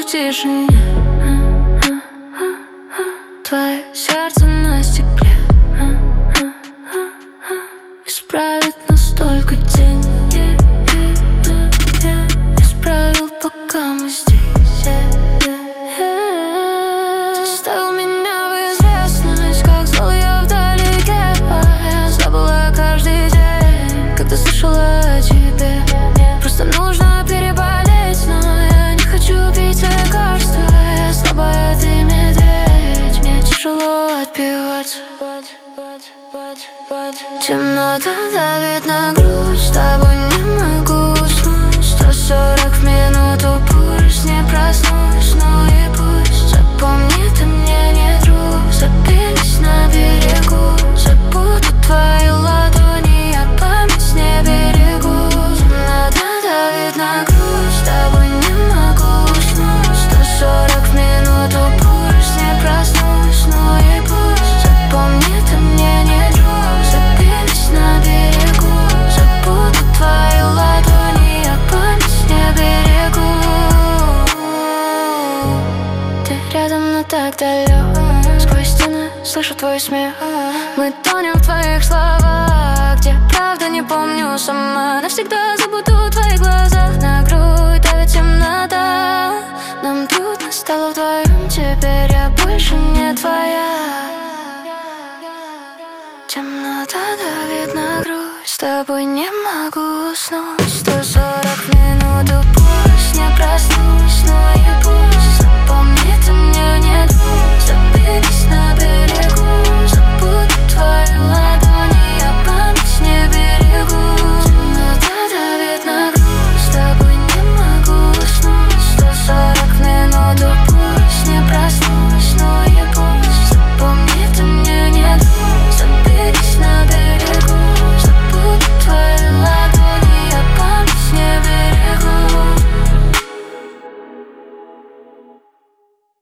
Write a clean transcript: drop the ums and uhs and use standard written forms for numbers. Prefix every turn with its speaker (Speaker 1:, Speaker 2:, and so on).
Speaker 1: в тишине. Твое сердце на стекле исправит настолько день. Исправил, пока мы здесь. Ты ставил меня в известность, как звал я вдалеке. Я забыла каждый день, когда слышала о тебе. Просто нужно переболеть, но я не хочу пить лекарства. Я слабая, ты медведь, мне тяжело отбиваться. Темнота давит на грудь, с тобой не могу уснуть. 140 в минуту, пульс, не проснусь. Ну и пусть, запомни, ты мне не друг. Забились на берегу, забуду твои ладони, я память не берегу. Темнота давит на грудь, с тобой не могу уснуть. 140 в минуту, пульс, не проснусь. Ну и пусть, запомни, ты мне не друг. Забились на берегу, забуду твои ладони, я память не берегу. Ты рядом, но так далек. Сквозь стены слышу твой смех. Мы тонем в твоих словах, где правда не помню сама. Навсегда забуду твои глаза. На грудь давит темнота. Нам трудно стало вдвоем, теперь я больше не твоя. Темнота давит на грудь, с тобой